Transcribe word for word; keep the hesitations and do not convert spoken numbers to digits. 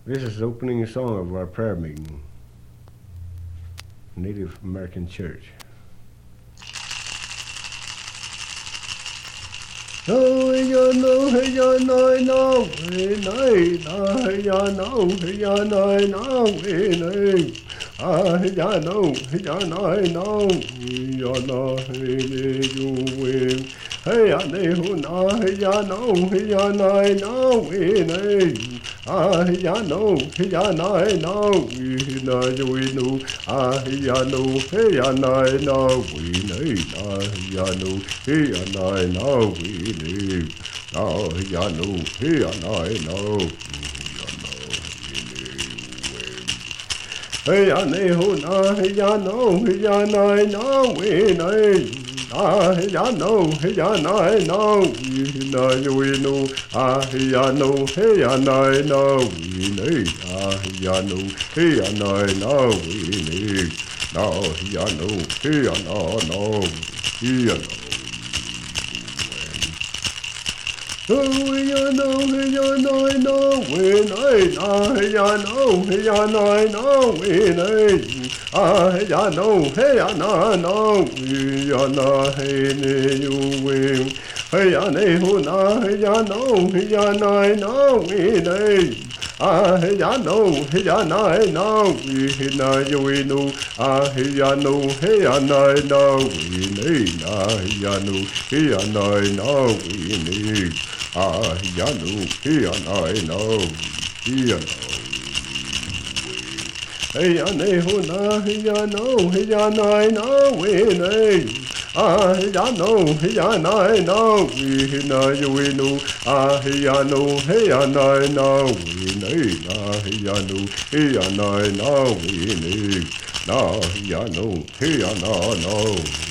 This is the opening song of our prayer meeting, Native American Church. No, ya no, ya no, no, we nay, na, ya no, ya no, no, we nay. Ah, ya no, ya no, no, ya no, you win. Hey, ya no, na, ya no, ya no, no, we nay. Ah, ya no, ya no, no, we na, you know. Ah, ya no, ya no, no, we nay. Ah, ya no, ya no, no, we nay. Ah, ya no, ya no, no. Hey, ya no, na, ya no, ya no, no, we nay. Ah, ya no, ya no, no, we na, you know. Ah, ya no, ya no, no, we nay. Ah, ya no, ya no, no, we nay. Ah, ya no, ya no, no, ya no. Oh, ya no, ya no, no, we nay. Ah, ya no, ya no, no, we nay. Ah, ya no, ya no, no, we ya no, hey, ne, you win. Hey, ya ne, hu na, ya no, ya no, no, we nay. Ah, ya no, ya no, no, we na, you know. Ah, ya no, ya no, no, we nay. Ah, ya no, ya no, no, we nay. Ah, ya no, ya no, no, ya no. Hey, ya ne, hu na, ya no, ya no, no, we nay. Ah, ya no, ya no, no, we na, you know. Ah, ya no, ya no, no, we nay. Ah, ya no, ya no, no, we nay. Ah, ya no, ya no, no.